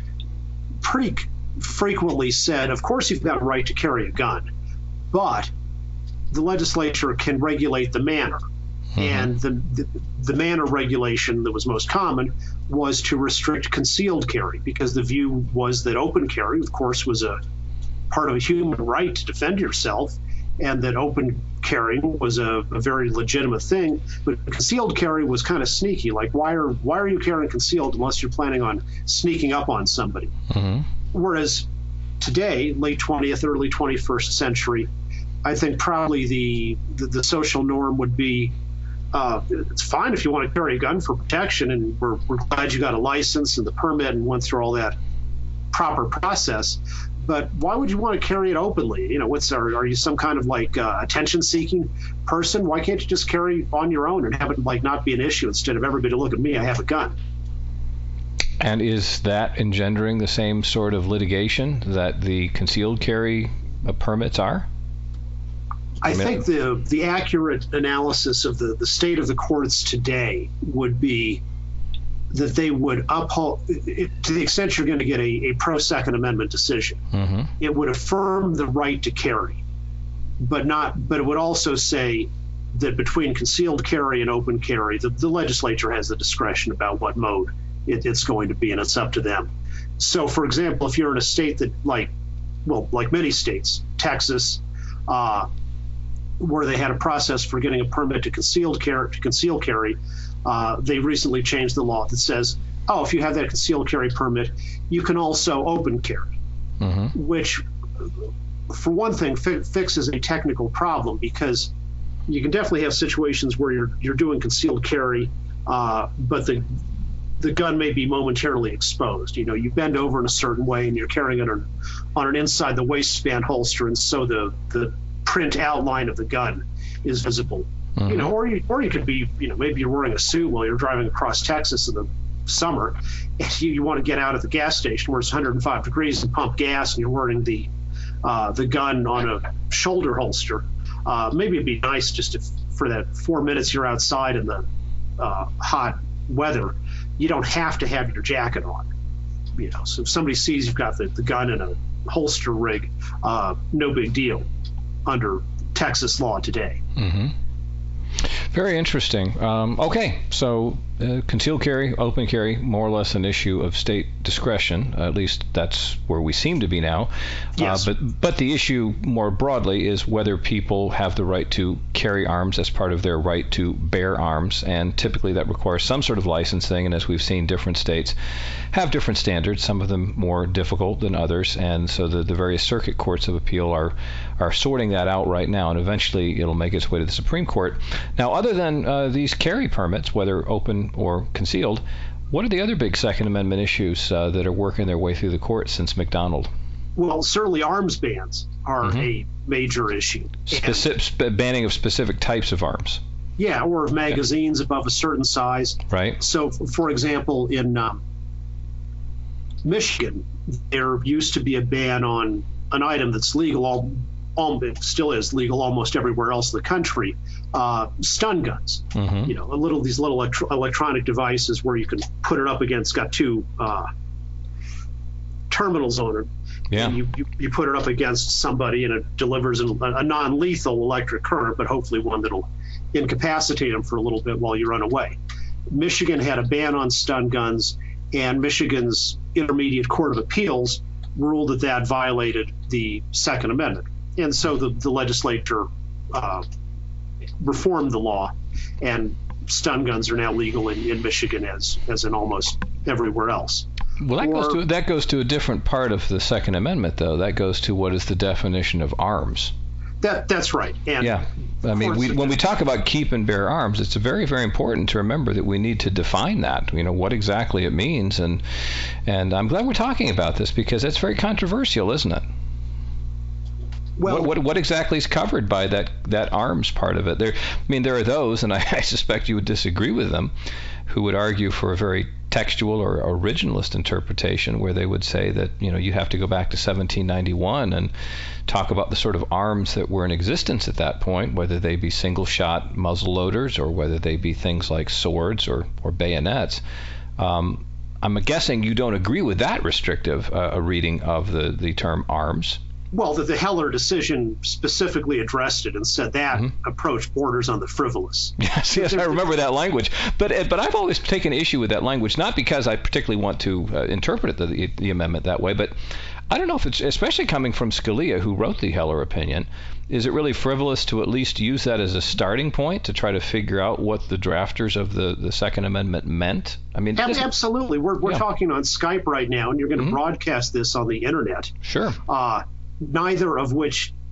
pretty frequently said, of course you've got a right to carry a gun, but the legislature can regulate the manner. Mm-hmm. And the, the the manner regulation that was most common was to restrict concealed carry, because the view was that open carry, of course, was a part of a human right to defend yourself, and that open carrying was a, a very legitimate thing. But concealed carry was kind of sneaky. Like, why are why are you carrying concealed unless you're planning on sneaking up on somebody? Mm-hmm. Whereas today, late twentieth, early twenty-first century, I think probably the, the, the social norm would be, uh, it's fine if you want to carry a gun for protection, and we're, we're glad you got a license and the permit and went through all that proper process. But why would you want to carry it openly? You know, what's are, are you some kind of like uh, attention-seeking person? Why can't you just carry on your own and have it like not be an issue instead of everybody look at me, I have a gun? And is that engendering the same sort of litigation that the concealed carry uh, permits are? I think the the accurate analysis of the, the state of the courts today would be that they would uphold, it, to the extent you're going to get a, a pro-Second Amendment decision, mm-hmm. it would affirm the right to carry, but not. But it would also say that between concealed carry and open carry, the, the legislature has the discretion about what mode it, it's going to be, and it's up to them. So, for example, if you're in a state that, like, well, like many states, Texas, uh, where they had a process for getting a permit to concealed carry, to conceal carry, uh, they recently changed the law that says, oh, if you have that concealed carry permit, you can also open carry, mm-hmm. which, for one thing, fi- fixes a technical problem, because you can definitely have situations where you're you're doing concealed carry, uh, but the the gun may be momentarily exposed. You know, you bend over in a certain way and you're carrying it on, on an inside the waistband holster, and so the the print outline of the gun is visible. Mm-hmm. You know, or you or you could be, you know, maybe you're wearing a suit while you're driving across Texas in the summer, and you, you want to get out at the gas station where it's one hundred five degrees and pump gas, and you're wearing the uh, the gun on a shoulder holster. Uh, maybe it'd be nice just to, for that four minutes you're outside in the uh, hot weather, you don't have to have your jacket on. You know, so if somebody sees you've got the, the gun in a holster rig, uh, no big deal under Texas law today. Mm-hmm. Very interesting. Um, okay, so uh, concealed carry, open carry, more or less an issue of state discretion. Uh, at least that's where we seem to be now. Yes. Uh, but but the issue more broadly is whether people have the right to carry arms as part of their right to bear arms, and typically that requires some sort of licensing. And as we've seen, different states have different standards. Some of them more difficult than others, and so the, the various circuit courts of appeal are are sorting that out right now, and eventually it'll make its way to the Supreme Court. Now, other than uh, these carry permits, whether open or concealed, what are the other big Second Amendment issues uh, that are working their way through the courts since McDonald? Well, certainly arms bans are mm-hmm. a major issue. Specific, sp- banning of specific types of arms. Yeah, or of magazines okay. above a certain size. Right. So, for example, in um, Michigan, there used to be a ban on an item that's legal, all, all it still is legal almost everywhere else in the country, uh, stun guns. Mm-hmm. You know, a little these little electro- electronic devices where you can put it up against, got two uh, terminals on it. Yeah. And you, you, you put it up against somebody and it delivers a, a non-lethal electric current, but hopefully one that'll incapacitate them for a little bit while you run away. Michigan had a ban on stun guns, and Michigan's Intermediate Court of Appeals ruled that that violated the Second Amendment. And so the, the legislature uh, reformed the law, and stun guns are now legal in, in Michigan as, as in almost everywhere else. Well, that, or, goes to, that goes to a different part of the Second Amendment, though. That goes to what is the definition of arms. That That's right. And yeah. I mean, we, when we talk about keep and bear arms, it's very, very important to remember that we need to define that, you know, what exactly it means. And and I'm glad we're talking about this, because it's very controversial, isn't it? Well, what, what, what exactly is covered by that, that arms part of it? There, I mean, there are those, and I, I suspect you would disagree with them, who would argue for a very textual or originalist interpretation, where they would say that, you know, you have to go back to seventeen ninety-one and talk about the sort of arms that were in existence at that point, whether they be single-shot muzzle loaders or whether they be things like swords or, or bayonets. Um, I'm guessing you don't agree with that restrictive uh, a reading of the, the term arms. Well, the, the Heller decision specifically addressed it and said that mm-hmm. approach borders on the frivolous. Yes, yes, I remember that language. But but I've always taken issue with that language, not because I particularly want to uh, interpret the, the the amendment that way, but I don't know if it's, especially coming from Scalia, who wrote the Heller opinion, is it really frivolous to at least use that as a starting point to try to figure out what the drafters of the, the Second Amendment meant? I mean, absolutely. We're we're yeah. talking on Skype right now, and you're going to mm-hmm. broadcast this on the internet. Sure. Uh, neither of which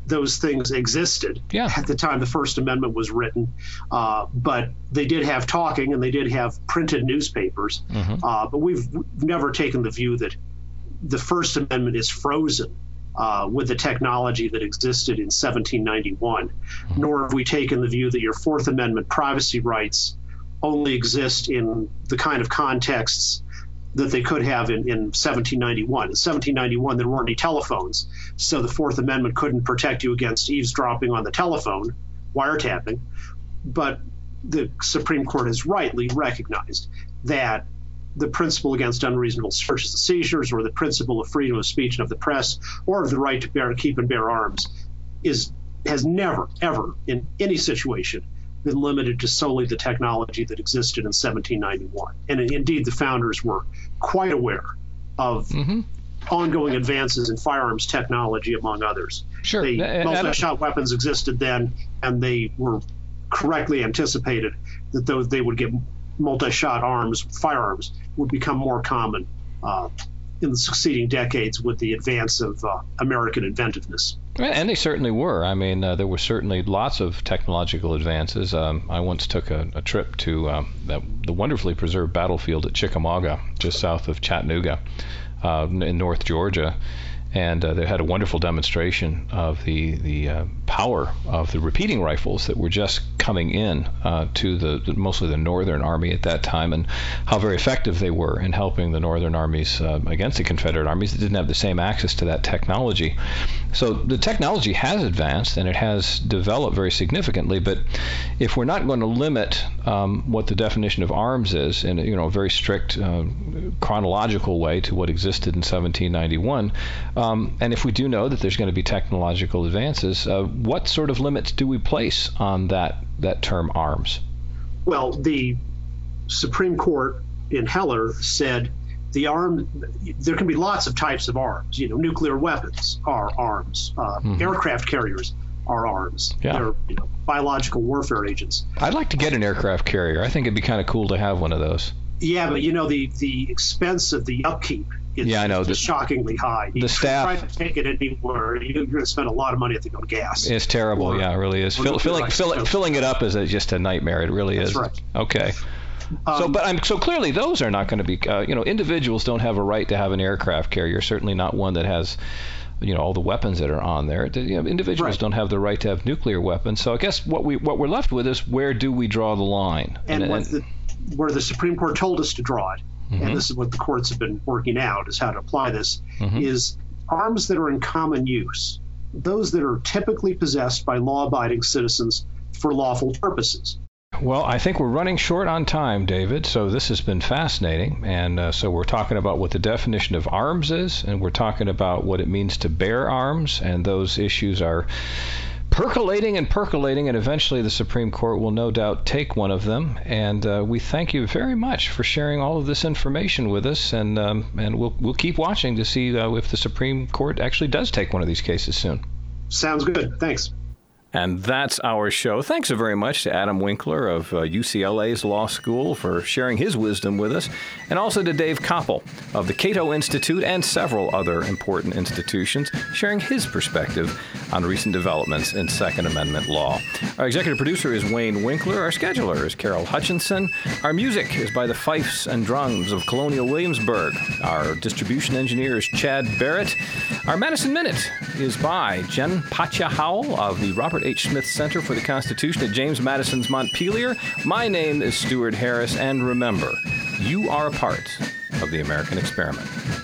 those things existed yeah. at the time the First Amendment was written, uh, but they did have talking and they did have printed newspapers. Mm-hmm. Uh, but we've never taken the view that the First Amendment is frozen uh, with the technology that existed in seventeen ninety-one, mm-hmm. nor have we taken the view that your Fourth Amendment privacy rights only exist in the kind of contexts that they could have in, in seventeen ninety-one. In seventeen ninety-one, there weren't any telephones, so the Fourth Amendment couldn't protect you against eavesdropping on the telephone, wiretapping. But the Supreme Court has rightly recognized that the principle against unreasonable searches and seizures, or the principle of freedom of speech and of the press, or of the right to bear, keep and bear arms, is has never, ever, in any situation, been limited to solely the technology that existed in seventeen ninety-one. And indeed, the founders were quite aware of mm-hmm. ongoing advances in firearms technology, among others. Sure. They, multi-shot weapons existed then, and they were correctly anticipated that those they would get multi-shot arms, firearms, would become more common uh, in the succeeding decades with the advance of uh, American inventiveness. And they certainly were. I mean, uh, there were certainly lots of technological advances. Um, I once took a, a trip to um, that, the wonderfully preserved battlefield at Chickamauga, just south of Chattanooga, uh, in North Georgia. And uh, they had a wonderful demonstration of the the uh, power of the repeating rifles that were just coming in uh, to the, the mostly the Northern Army at that time, and how very effective they were in helping the Northern armies uh, against the Confederate armies that didn't have the same access to that technology. So the technology has advanced and it has developed very significantly. But if we're not going to limit um, what the definition of arms is in a, you know a very strict uh, chronological way to what existed in seventeen ninety-one. Um, and if we do know that there's going to be technological advances, uh, what sort of limits do we place on that that term arms? Well, the Supreme Court in Heller said the arm there can be lots of types of arms. You know, nuclear weapons are arms. Uh, mm-hmm. Aircraft carriers are arms. Yeah. They're you know, biological warfare agents. I'd like to get an aircraft carrier. I think it'd be kind of cool to have one of those. Yeah, but you know the the expense of the upkeep. It's yeah, I know. The, shockingly high. The you staff try to take it anywhere, you're going to spend a lot of money, I think, on gas. It's terrible. Or, yeah, it really is. Fill, filling fill, filling it up is a, just a nightmare. It really That's is. Right. Okay. Um, so, but I'm so clearly those are not going to be. Uh, you know, individuals don't have a right to have an aircraft carrier. Certainly not one that has, you know, all the weapons that are on there. You know, individuals right. don't have the right to have nuclear weapons. So I guess what we what we're left with is where do we draw the line? And, and, and the, where the Supreme Court told us to draw it. Mm-hmm. And this is what the courts have been working out, is how to apply this, mm-hmm. is arms that are in common use, those that are typically possessed by law-abiding citizens for lawful purposes. Well, I think we're running short on time, David, so this has been fascinating. And uh, so we're talking about what the definition of arms is, and we're talking about what it means to bear arms, and those issues are percolating and percolating, and eventually the Supreme Court will no doubt take one of them. And uh, we thank you very much for sharing all of this information with us, and um, and we'll we'll keep watching to see uh, if the Supreme Court actually does take one of these cases soon. Sounds good. Thanks. And that's our show. Thanks so very much to Adam Winkler of uh, U C L A's Law School for sharing his wisdom with us, and also to Dave Koppel of the Cato Institute and several other important institutions, sharing his perspective on recent developments in Second Amendment law. Our executive producer is Wayne Winkler. Our scheduler is Carol Hutchinson. Our music is by the Fifes and Drums of Colonial Williamsburg. Our distribution engineer is Chad Barrett. Our Madison Minute is by Jen Patja Howell of the Robert H. Smith Center for the Constitution at James Madison's Montpelier. My name is Stuart Harris, and remember, you are a part of the American experiment.